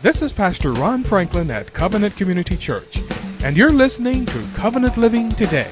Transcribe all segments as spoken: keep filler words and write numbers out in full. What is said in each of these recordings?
This is Pastor Ron Franklin at Covenant Community Church, and you're listening to Covenant Living Today.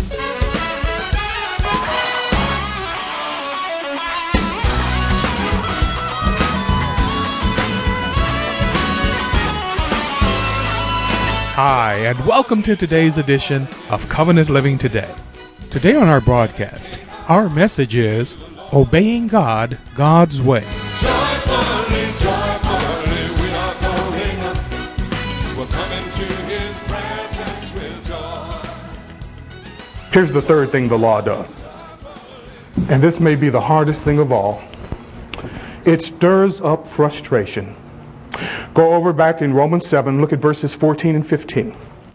Hi, and welcome to today's edition of Covenant Living Today. Today on our broadcast, our message is Obeying God, God's Way. Joyfully, joyfully, we are going up. We're coming to His presence with joy. Here's the third thing the law does, and this may be the hardest thing of all. It stirs up frustration. Go over back in Romans seven, look at verses fourteen and fifteen.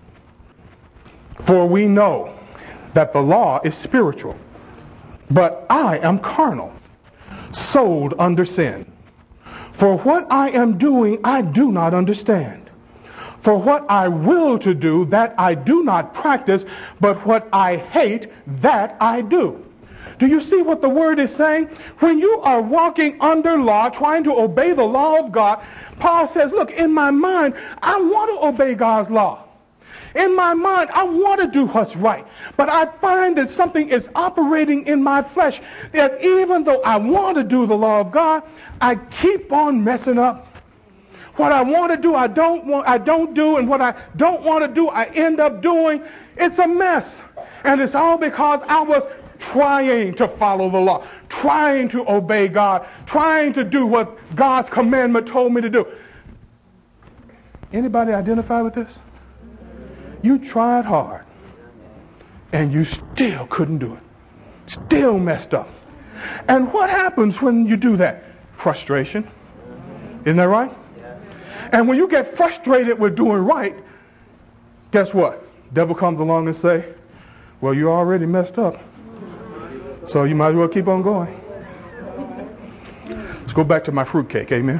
For we know that the law is spiritual, but I am carnal, sold under sin. For what I am doing, I do not understand. For what I will to do, that I do not practice, but what I hate, that I do. Do you see what the word is saying? When you are walking under law, trying to obey the law of God, Paul says, look, in my mind, I want to obey God's law. In my mind, I want to do what's right. But I find that something is operating in my flesh, that even though I want to do the law of God, I keep on messing up. What I want to do, I don't want, I don't do, and what I don't want to do, I end up doing. It's a mess. And it's all because I was trying to follow the law, trying to obey God, trying to do what God's commandment told me to do. Anybody identify with this? You tried hard, and you still couldn't do it. Still messed up. And what happens when you do that? Frustration. Isn't that right? And when you get frustrated with doing right, guess what? Devil comes along and say, well, you already messed up, so you might as well keep on going. Let's go back to my fruitcake, amen?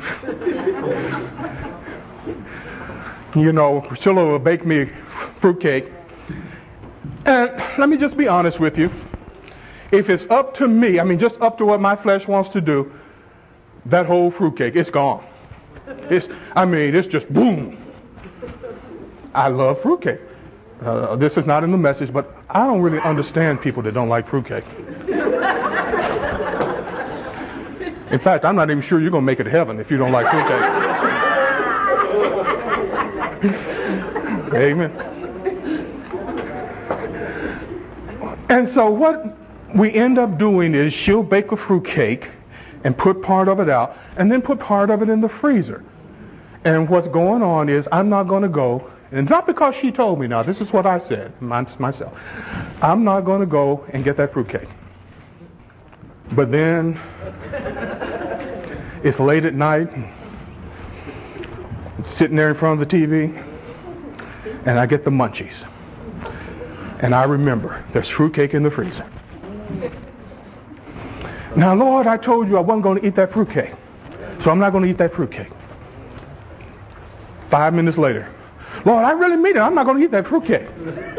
You know, Priscilla will bake me fruitcake. And let me just be honest with you. If it's up to me, I mean, just up to what my flesh wants to do, that whole fruitcake, it's gone. It's, I mean, it's just boom. I love fruitcake. Uh, this is not in the message, but I don't really understand people that don't like fruitcake. In fact, I'm not even sure you're going to make it to heaven if you don't like fruitcake. Amen. And so what we end up doing is she'll bake a fruitcake and put part of it out and then put part of it in the freezer. And what's going on is I'm not going to go, and not because she told me now, this is what I said myself. I'm not going to go and get that fruitcake. But then it's late at night, sitting there in front of the T V, and I get the munchies. And I remember there's fruitcake in the freezer. Now, Lord, I told you I wasn't going to eat that fruitcake, so I'm not going to eat that fruitcake. Five minutes later, Lord, I really mean it. I'm not going to eat that fruitcake.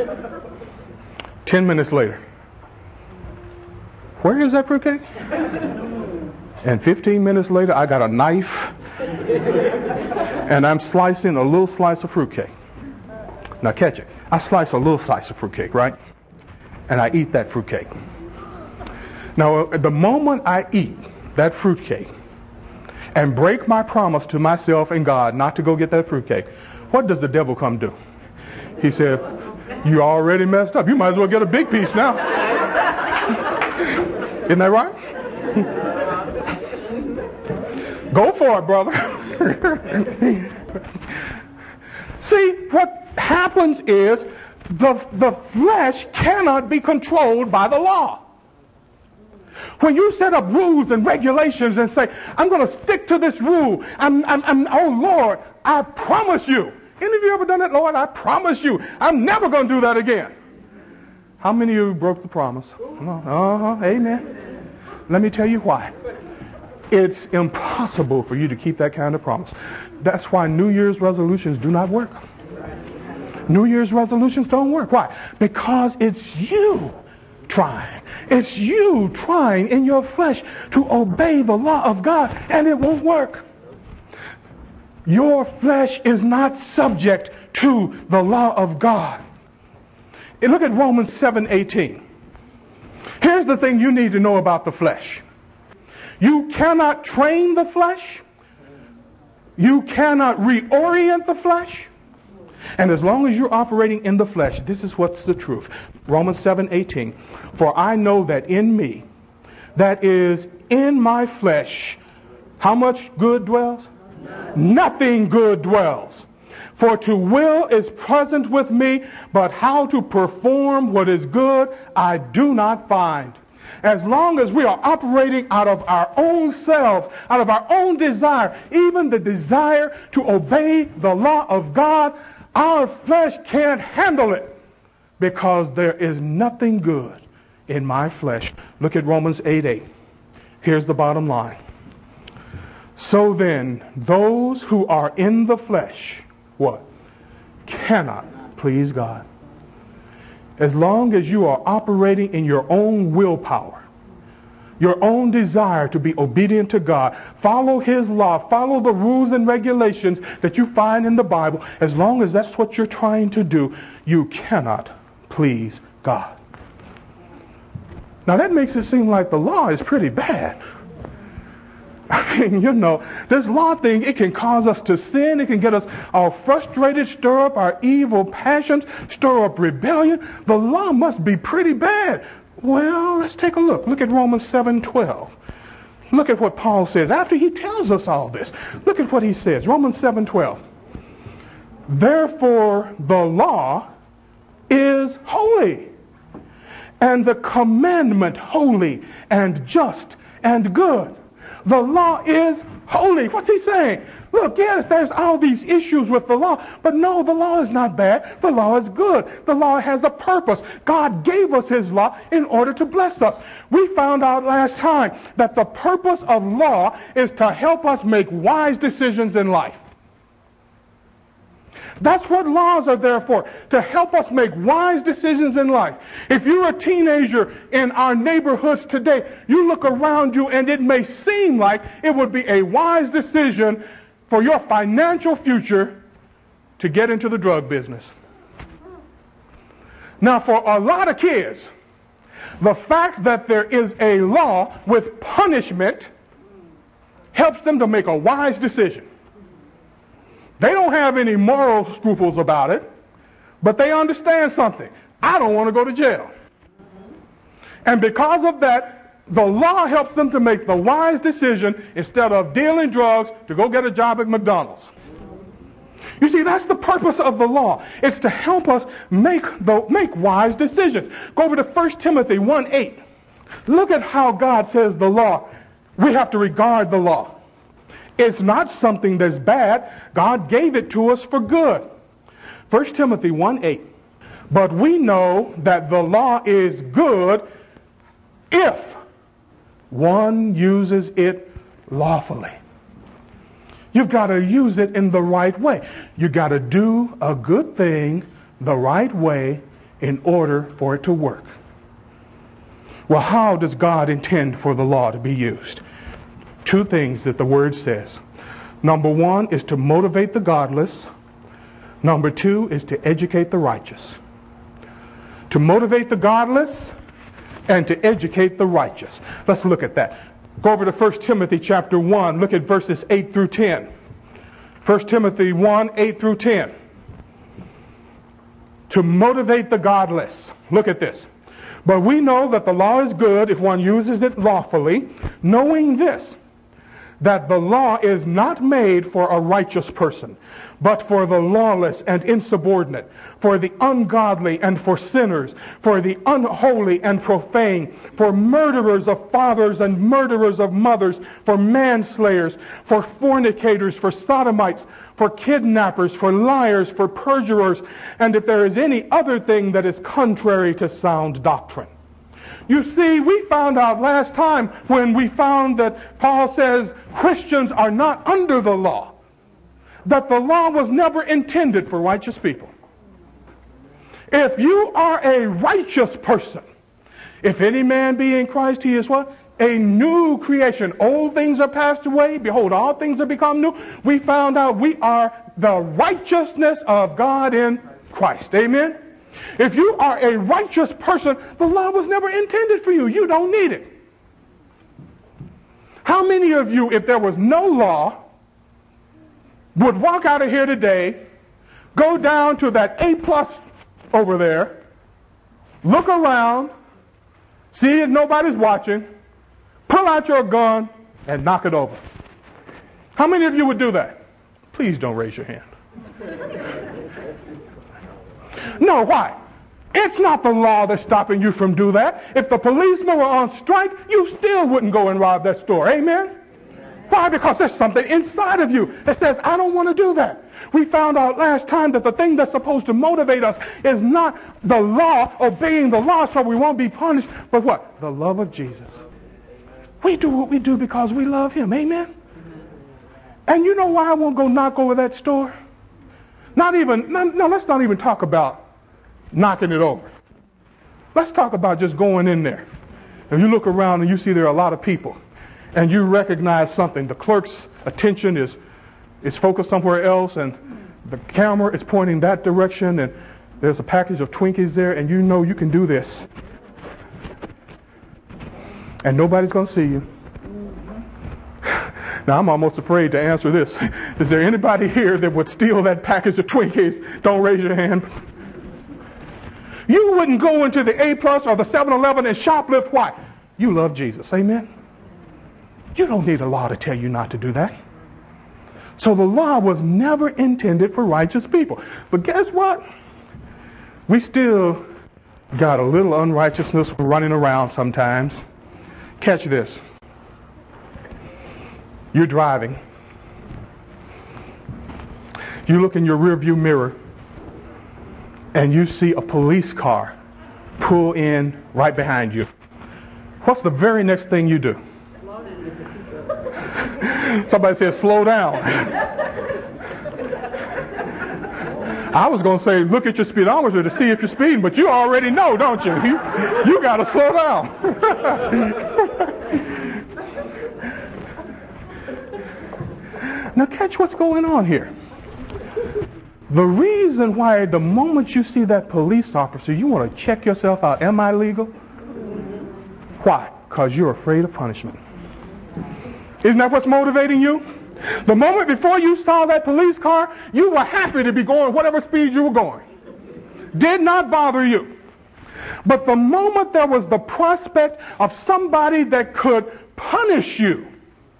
Ten minutes later, where is that fruitcake? And fifteen minutes later, I got a knife, and I'm slicing a little slice of fruitcake. Now catch it. I slice a little slice of fruitcake, right? And I eat that fruitcake. Now, the moment I eat that fruitcake and break my promise to myself and God not to go get that fruitcake, what does the devil come do? He said, you already messed up. You might as well get a big piece now. Isn't that right? Go for it, brother. See, what happens is the, the flesh cannot be controlled by the law. When you set up rules and regulations and say, I'm going to stick to this rule, I'm, I'm, I'm, oh Lord, I promise you. Any of you ever done that? Lord, I promise you, I'm never going to do that again. How many of you broke the promise? Uh-huh, amen. Let me tell you why. It's impossible for you to keep that kind of promise. That's why New Year's resolutions do not work. New Year's resolutions don't work. Why? Because it's you trying. It's you trying in your flesh to obey the law of God, and it won't work. Your flesh is not subject to the law of God. And look at Romans seven eighteen. Here's the thing you need to know about the flesh. You cannot train the flesh. You cannot reorient the flesh. And as long as you're operating in the flesh, this is what's the truth. Romans seven eighteen. For I know that in me, that is in my flesh, how much good dwells? Nothing good dwells. For to will is present with me, but how to perform what is good I do not find. As long as we are operating out of our own selves, out of our own desire, even the desire to obey the law of God, our flesh can't handle it because there is nothing good in my flesh. Look at Romans eight eight. Here's the bottom line. So then, those who are in the flesh, what? Cannot please God. As long as you are operating in your own willpower, your own desire to be obedient to God, follow His law, follow the rules and regulations that you find in the Bible, as long as that's what you're trying to do, you cannot please God. Now that makes it seem like the law is pretty bad. I mean, you know, this law thing, it can cause us to sin. It can get us all frustrated, stir up our evil passions, stir up rebellion. The law must be pretty bad. Well, let's take a look. Look at Romans seven twelve. Look at what Paul says. After he tells us all this, look at what he says. Romans seven twelve. Therefore, the law is holy, and the commandment holy and just and good. The law is holy. What's he saying? Look, yes, there's all these issues with the law, but no, the law is not bad. The law is good. The law has a purpose. God gave us His law in order to bless us. We found out last time that the purpose of law is to help us make wise decisions in life. That's what laws are there for, to help us make wise decisions in life. If you're a teenager in our neighborhoods today, you look around you and it may seem like it would be a wise decision for your financial future to get into the drug business. Now, for a lot of kids, the fact that there is a law with punishment helps them to make a wise decision. They don't have any moral scruples about it, but they understand something. I don't want to go to jail. And because of that, the law helps them to make the wise decision instead of dealing drugs to go get a job at McDonald's. You see, that's the purpose of the law. It's to help us make, the, make wise decisions. Go over to First Timothy one eight. Look at how God says the law. We have to regard the law. It's not something that's bad. God gave it to us for good. First Timothy one eight. But we know that the law is good if one uses it lawfully. You've got to use it in the right way. You've got to do a good thing the right way in order for it to work. Well, how does God intend for the law to be used? Two things that the Word says. Number one is to motivate the godless. Number two is to educate the righteous. To motivate the godless and to educate the righteous. Let's look at that. Go over to First Timothy chapter one. Look at verses eight through ten. First Timothy one, eight through ten. To motivate the godless. Look at this. But we know that the law is good if one uses it lawfully, knowing this, that the law is not made for a righteous person, but for the lawless and insubordinate, for the ungodly and for sinners, for the unholy and profane, for murderers of fathers and murderers of mothers, for manslayers, for fornicators, for sodomites, for kidnappers, for liars, for perjurers, and if there is any other thing that is contrary to sound doctrine. You see, we found out last time when we found that Paul says Christians are not under the law, that the law was never intended for righteous people. If you are a righteous person, if any man be in Christ, he is what? a new creation. Old things are passed away. Behold, all things have become new. We found out we are the righteousness of God in Christ. Amen? If you are a righteous person, the law was never intended for you. You don't need it. How many of you, if there was no law, would walk out of here today, go down to that A plus over there, look around, see if nobody's watching, pull out your gun, and knock it over? How many of you would do that? Please don't raise your hand. No, why? It's not the law that's stopping you from doing that. If the policemen were on strike, you still wouldn't go and rob that store. Amen? Why? Because there's something inside of you that says, I don't want to do that. We found out last time that the thing that's supposed to motivate us is not the law, obeying the law so we won't be punished, but what? The love of Jesus. We do what we do because we love him. Amen? And you know why I won't go knock over that store? Not even, no, no, let's not even talk about knocking it over. Let's talk about just going in there. If you look around and you see there are a lot of people, and you recognize something, the clerk's attention is, is focused somewhere else, and the camera is pointing that direction, and there's a package of Twinkies there, and you know you can do this. And nobody's going to see you. Now, I'm almost afraid to answer this. Is there anybody here that would steal that package of Twinkies? Don't raise your hand. You wouldn't go into the A plus or the seven eleven and shoplift. Why? You love Jesus. Amen? You don't need a law to tell you not to do that. So the law was never intended for righteous people. But guess what? We still got a little unrighteousness running around sometimes. Catch this. You're driving. You look in your rearview mirror and you see a police car pull in right behind you. What's the very next thing you do? Somebody said, slow down. I was going to say, look at your speedometer to see if you're speeding, but you already know, don't you? You, you got to slow down. Now catch what's going on here. The reason why the moment you see that police officer, you want to check yourself out. Am I legal? Why? Because you're afraid of punishment. Isn't that what's motivating you? The moment before you saw that police car, you were happy to be going whatever speed you were going. Did not bother you. But the moment there was the prospect of somebody that could punish you,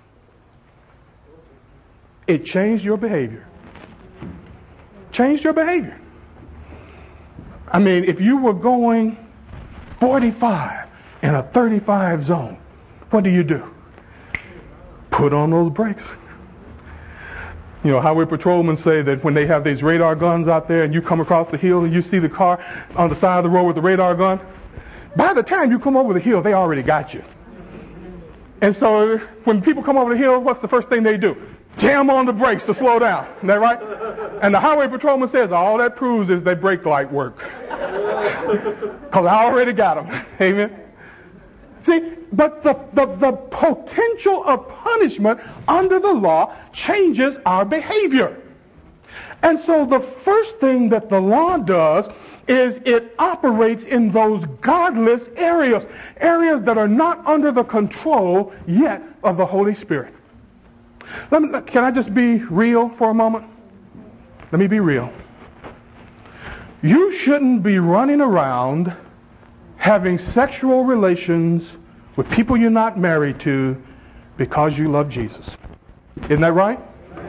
it changed your behavior. Changed your behavior. I mean, if you were going forty-five in a thirty-five zone, what do you do? Put on those brakes. You know, highway patrolmen say that when they have these radar guns out there and you come across the hill and you see the car on the side of the road with the radar gun, by the time you come over the hill, they already got you. And so when people come over the hill, what's the first thing they do? Jam on the brakes to slow down. Isn't that right? And the highway patrolman says, all that proves is they brake light work. Because I already got them. Amen? See, but the, the, the potential of punishment under the law changes our behavior. And so the first thing that the law does is it operates in those godless areas, areas that are not under the control yet of the Holy Spirit. Let me, can I just be real for a moment? Let me be real. You shouldn't be running around having sexual relations with people you're not married to because you love Jesus. Isn't that right?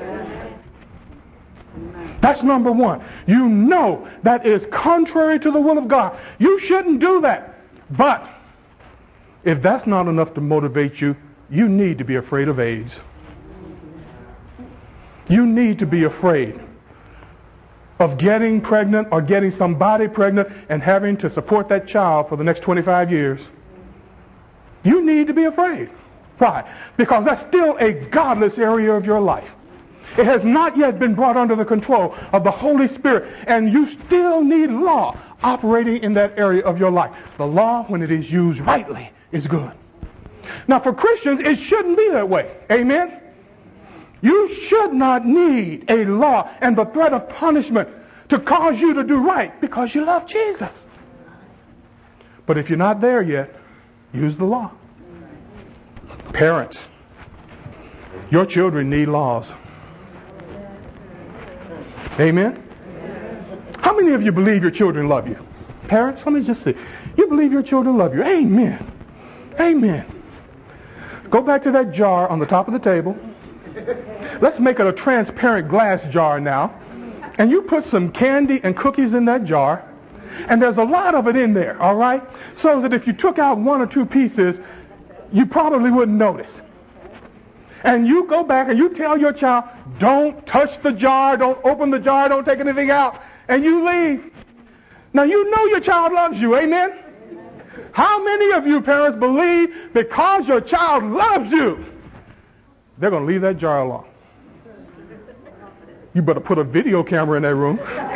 That's number one. You know that is contrary to the will of God. You shouldn't do that. But if that's not enough to motivate you, you need to be afraid of AIDS. You need to be afraid of getting pregnant or getting somebody pregnant and having to support that child for the next twenty-five years. You need to be afraid. Why? Because that's still a godless area of your life. It has not yet been brought under the control of the Holy Spirit, and you still need law operating in that area of your life. The law, when it is used rightly, is good. Now, for Christians, it shouldn't be that way. Amen? You should not need a law and the threat of punishment to cause you to do right because you love Jesus. But if you're not there yet, use the law. Parents, your children need laws. Amen? How many of you believe your children love you? Parents, let me just see. You believe your children love you. Amen. Amen. Go back to that jar on the top of the table. Let's make it a transparent glass jar now. And you put some candy and cookies in that jar. And there's a lot of it in there, all right? So that if you took out one or two pieces, you probably wouldn't notice. And you go back and you tell your child, don't touch the jar, don't open the jar, don't take anything out, and you leave. Now you know your child loves you, amen? How many of you parents believe because your child loves you, they're going to leave that jar alone? You better put a video camera in that room.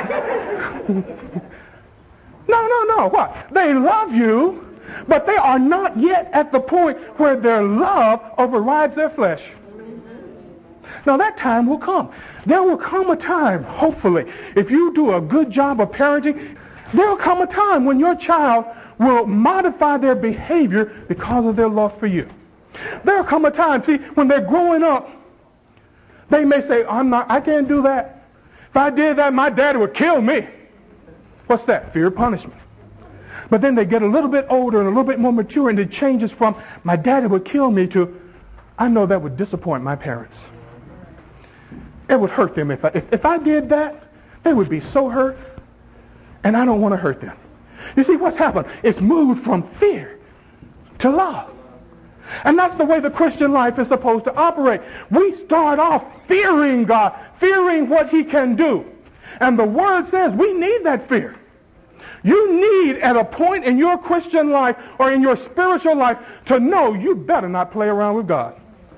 No, no, no. What? They love you, but they are not yet at the point where their love overrides their flesh. Now that time will come. There will come a time, hopefully, if you do a good job of parenting, there will come a time when your child will modify their behavior because of their love for you. There will come a time, see, when they're growing up, they may say, I'm not, I can't do that. If I did that, my daddy would kill me. What's that? Fear of punishment. But then they get a little bit older and a little bit more mature, and it changes from, my daddy would kill me, to, I know that would disappoint my parents. It would hurt them. If I, if, if I did that, they would be so hurt, and I don't want to hurt them. You see, what's happened? It's moved from fear to love. And that's the way the Christian life is supposed to operate. We start off fearing God, fearing what he can do. And the word says we need that fear. You need at a point in your Christian life or in your spiritual life to know you better not play around with God.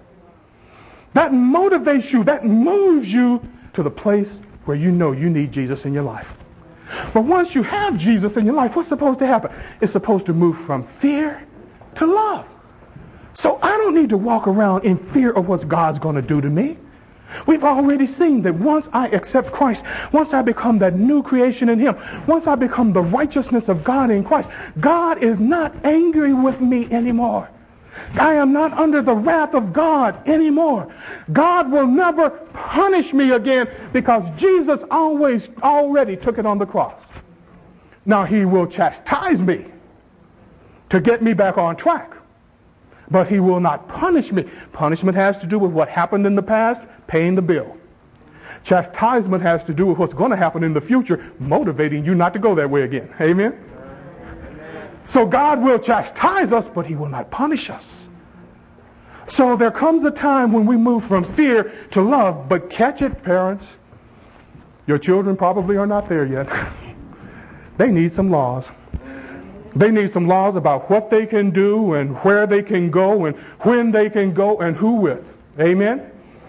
That motivates you, that moves you to the place where you know you need Jesus in your life. But once you have Jesus in your life, what's supposed to happen? It's supposed to move from fear to love. So I don't need to walk around in fear of what God's going to do to me. We've already seen that once I accept Christ, once I become that new creation in him, once I become the righteousness of God in Christ, God is not angry with me anymore. I am not under the wrath of God anymore. God will never punish me again because Jesus always already took it on the cross. Now he will chastise me to get me back on track. But he will not punish me. Punishment has to do with what happened in the past, paying the bill. Chastisement has to do with what's going to happen in the future, motivating you not to go that way again. Amen? So God will chastise us, but he will not punish us. So there comes a time when we move from fear to love. But catch it, parents. Your children probably are not there yet. They need some laws. They need some laws about what they can do and where they can go and when they can go and who with. Amen?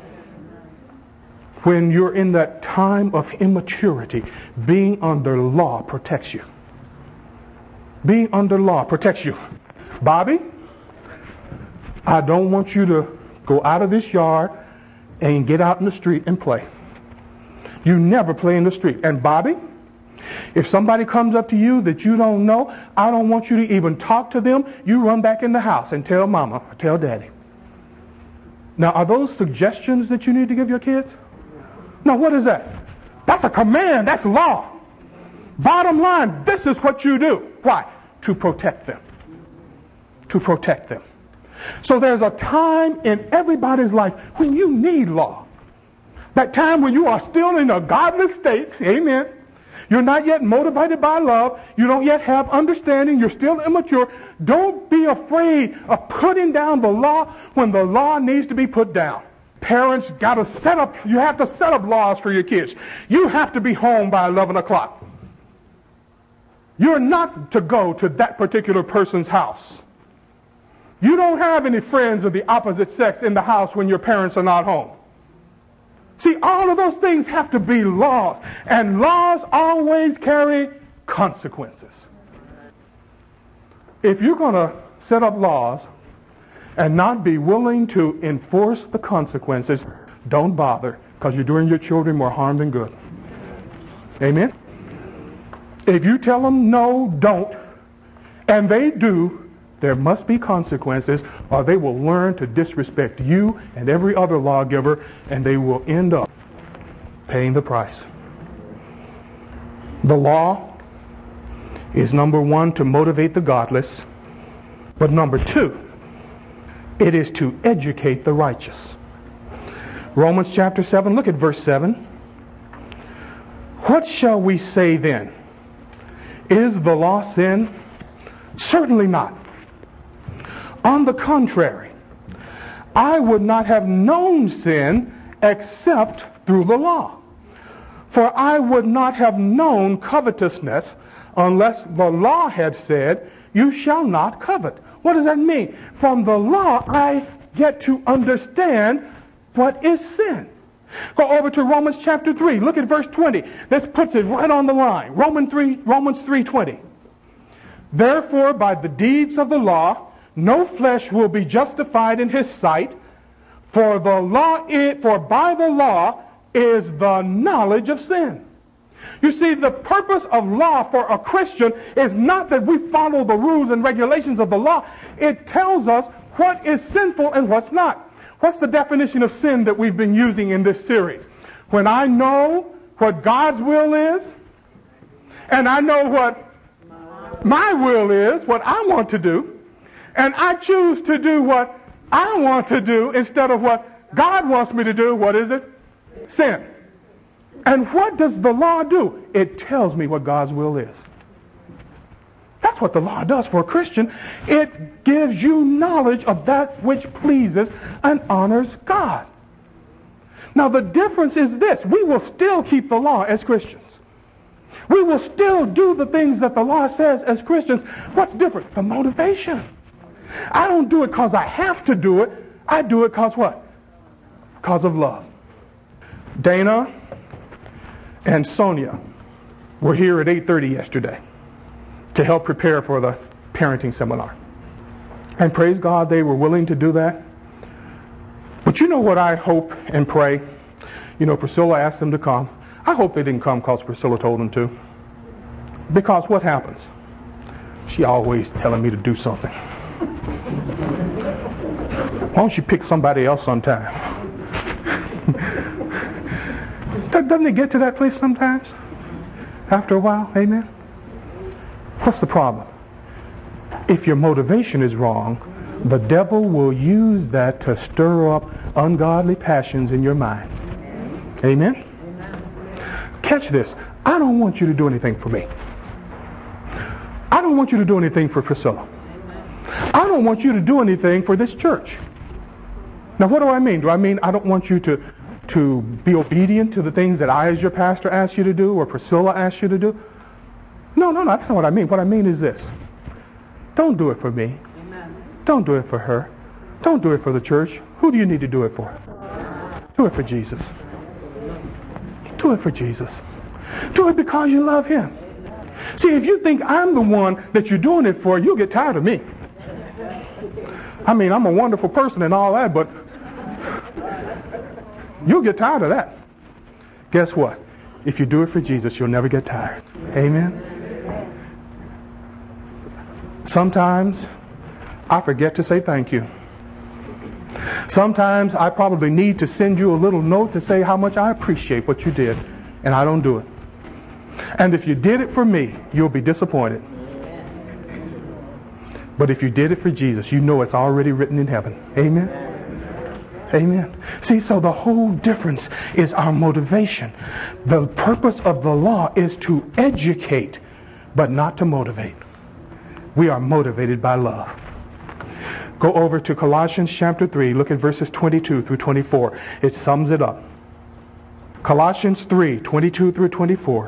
When you're in that time of immaturity, being under law protects you. Being under law protects you. Bobby, I don't want you to go out of this yard and get out in the street and play. You never play in the street. And Bobby, if somebody comes up to you that you don't know, I don't want you to even talk to them. You run back in the house and tell mama or tell daddy. Now, are those suggestions that you need to give your kids? No, what is that? That's a command. That's law. Bottom line, this is what you do. Why? To protect them. To protect them. So there's a time in everybody's life when you need law. That time when you are still in a godless state. Amen. You're not yet motivated by love. You don't yet have understanding. You're still immature. Don't be afraid of putting down the law when the law needs to be put down. Parents got to set up, you have to set up laws for your kids. You have to be home by eleven o'clock. You're not to go to that particular person's house. You don't have any friends of the opposite sex in the house when your parents are not home. See, all of those things have to be laws, and laws always carry consequences. If you're going to set up laws, and not be willing to enforce the consequences, don't bother, because you're doing your children more harm than good. Amen? If you tell them no, don't, and they do, there must be consequences, or they will learn to disrespect you and every other lawgiver, and they will end up paying the price. The law is, number one, to motivate the godless, but number two, it is to educate the righteous. Romans chapter seven, look at verse seven. What shall we say then? Is the law sin? Certainly not. On the contrary, I would not have known sin except through the law. For I would not have known covetousness unless the law had said, you shall not covet. What does that mean? From the law, I get to understand what is sin. Go over to Romans chapter three. Look at verse twenty. This puts it right on the line. Romans three, Romans three twenty. Therefore, by the deeds of the law, no flesh will be justified in his sight, for the law is, for by the law is the knowledge of sin. You see, the purpose of law for a Christian is not that we follow the rules and regulations of the law. It tells us what is sinful and what's not. What's the definition of sin that we've been using in this series? When I know what God's will is, and I know what my will is, what I want to do, and I choose to do what I want to do instead of what God wants me to do, what is it? Sin. And what does the law do? It tells me what God's will is. That's what the law does for a Christian. It gives you knowledge of that which pleases and honors God. Now the difference is this. We will still keep the law as Christians. We will still do the things that the law says as Christians. What's different? The motivation. I don't do it because I have to do it. I do it because what? Because of love. Dana and Sonia were here at eight thirty yesterday to help prepare for the parenting seminar. And praise God, they were willing to do that. But you know what I hope and pray? You know, Priscilla asked them to come. I hope they didn't come because Priscilla told them to. Because what happens? She always telling me to do something. Why don't you pick somebody else sometime? Doesn't it get to that place sometimes? After a while, amen? What's the problem? If your motivation is wrong, the devil will use that to stir up ungodly passions in your mind. Amen? Amen? Catch this. I don't want you to do anything for me. I don't want you to do anything for Priscilla. I don't want you to do anything for this church. Now, what do I mean? Do I mean I don't want you to to be obedient to the things that I as your pastor ask you to do or Priscilla asks you to do? No, no, no, that's not what I mean. What I mean is this. Don't do it for me. Amen. Don't do it for her. Don't do it for the church. Who do you need to do it for? Do it for Jesus. Do it for Jesus. Do it because you love him. See, if you think I'm the one that you're doing it for, you'll get tired of me. I mean, I'm a wonderful person and all that, but you'll get tired of that. Guess what? If you do it for Jesus, you'll never get tired. Amen? Sometimes I forget to say thank you. Sometimes I probably need to send you a little note to say how much I appreciate what you did, and I don't do it. And if you did it for me, you'll be disappointed. But if you did it for Jesus, you know it's already written in heaven. Amen? Amen. See, so the whole difference is our motivation. The purpose of the law is to educate, but not to motivate. We are motivated by love. Go over to Colossians chapter three. Look at verses twenty-two through twenty-four. It sums it up. Colossians three, twenty-two through twenty-four.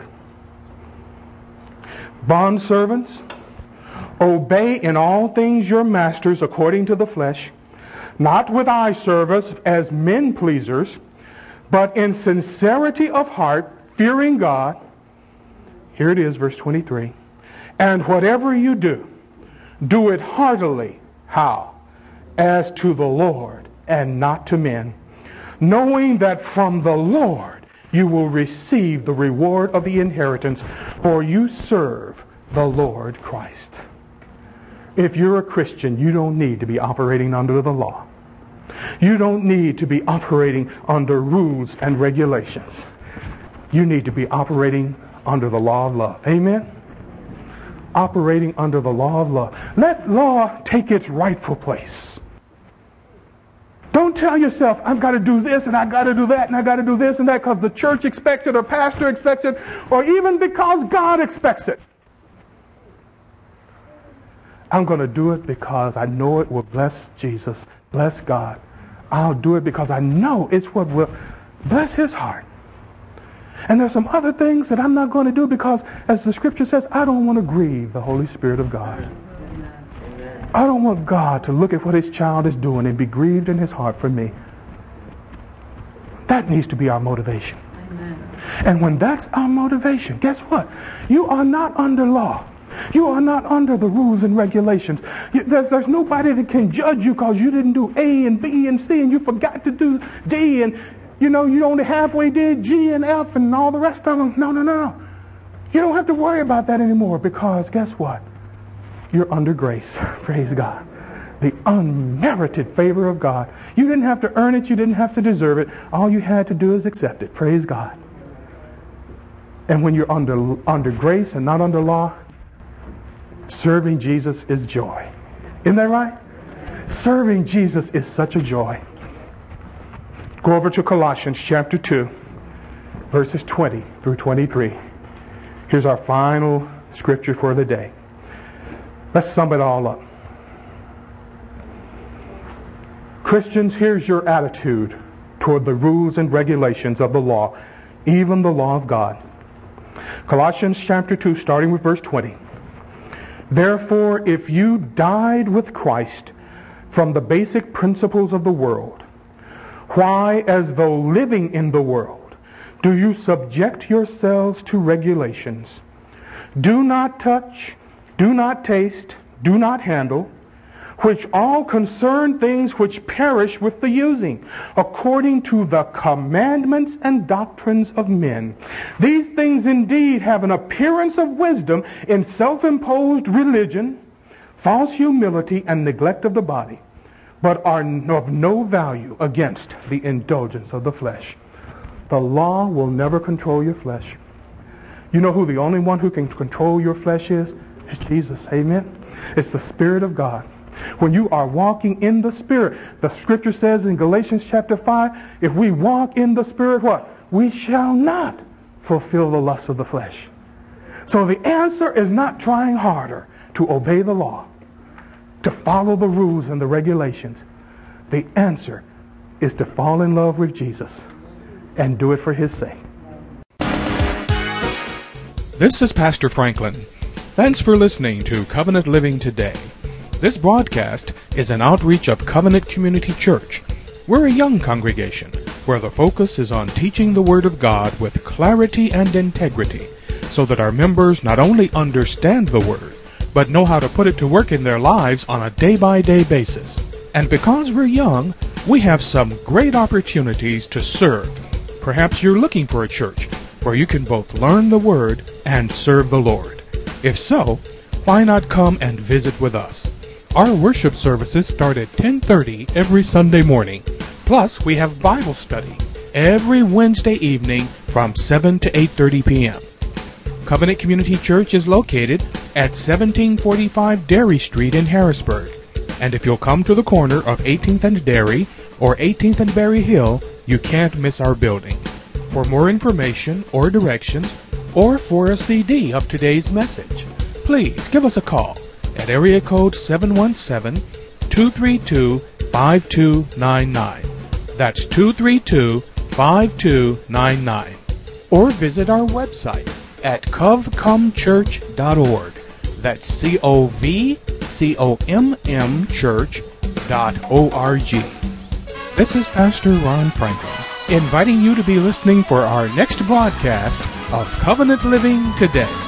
Bondservants, obey in all things your masters according to the flesh, not with eye service as men pleasers, but in sincerity of heart, fearing God. Here it is, verse twenty-three. And whatever you do, do it heartily. How? as to the Lord and not to men, knowing that from the Lord you will receive the reward of the inheritance, for you serve the Lord Christ. If you're a Christian, you don't need to be operating under the law. You don't need to be operating under rules and regulations. You need to be operating under the law of love. Amen? Operating under the law of love. Let law take its rightful place. Don't tell yourself, I've got to do this and I've got to do that and I've got to do this and that because the church expects it or pastor expects it or even because God expects it. I'm going to do it because I know it will bless Jesus, bless God. I'll do it because I know it's what will bless his heart. And there's some other things that I'm not going to do because, as the scripture says, I don't want to grieve the Holy Spirit of God. Amen. I don't want God to look at what his child is doing and be grieved in his heart for me. That needs to be our motivation. Amen. And when that's our motivation, guess what? You are not under law. You are not under the rules and regulations. You, there's, there's nobody that can judge you because you didn't do A and B and C and you forgot to do D and, you know, you only halfway did G and F and all the rest of them. No, no, no, no. You don't have to worry about that anymore because guess what? You're under grace. Praise God. The unmerited favor of God. You didn't have to earn it. You didn't have to deserve it. All you had to do is accept it. Praise God. And when you're under, under grace and not under law, serving Jesus is joy. Isn't that right? Serving Jesus is such a joy. Go over to Colossians chapter two, verses twenty through twenty-three. Here's our final scripture for the day. Let's sum it all up. Christians, here's your attitude toward the rules and regulations of the law, even the law of God. Colossians chapter two, starting with verse twenty. Therefore, if you died with Christ from the basic principles of the world, why, as though living in the world, do you subject yourselves to regulations? Do not touch, do not taste, do not handle, which all concern things which perish with the using, according to the commandments and doctrines of men. These things indeed have an appearance of wisdom in self-imposed religion, false humility, and neglect of the body, but are of no value against the indulgence of the flesh. The law will never control your flesh. You know who the only one who can control your flesh is? It's Jesus. Amen? It's the Spirit of God. When you are walking in the Spirit, the scripture says in Galatians chapter five, if we walk in the Spirit, what? We shall not fulfill the lusts of the flesh. So the answer is not trying harder to obey the law, to follow the rules and the regulations. The answer is to fall in love with Jesus and do it for his sake. This is Pastor Franklin. Thanks for listening to Covenant Living Today. This broadcast is an outreach of Covenant Community Church. We're a young congregation where the focus is on teaching the Word of God with clarity and integrity so that our members not only understand the Word, but know how to put it to work in their lives on a day-by-day basis. And because we're young, we have some great opportunities to serve. Perhaps you're looking for a church where you can both learn the Word and serve the Lord. If so, why not come and visit with us? Our worship services start at ten thirty every Sunday morning. Plus, we have Bible study every Wednesday evening from seven to eight thirty p.m. Covenant Community Church is located at seventeen forty-five Dairy Street in Harrisburg. And if you'll come to the corner of eighteenth and Dairy or eighteenth and Berry Hill, you can't miss our building. For more information or directions, or for a C D of today's message, please give us a call at area code seven one seven, two three two, five two nine nine. That's two three two, five two nine nine. Or visit our website at cov com church dot org. That's C O V C O M M church dot O R G. This is Pastor Ron Franklin, inviting you to be listening for our next broadcast of Covenant Living Today.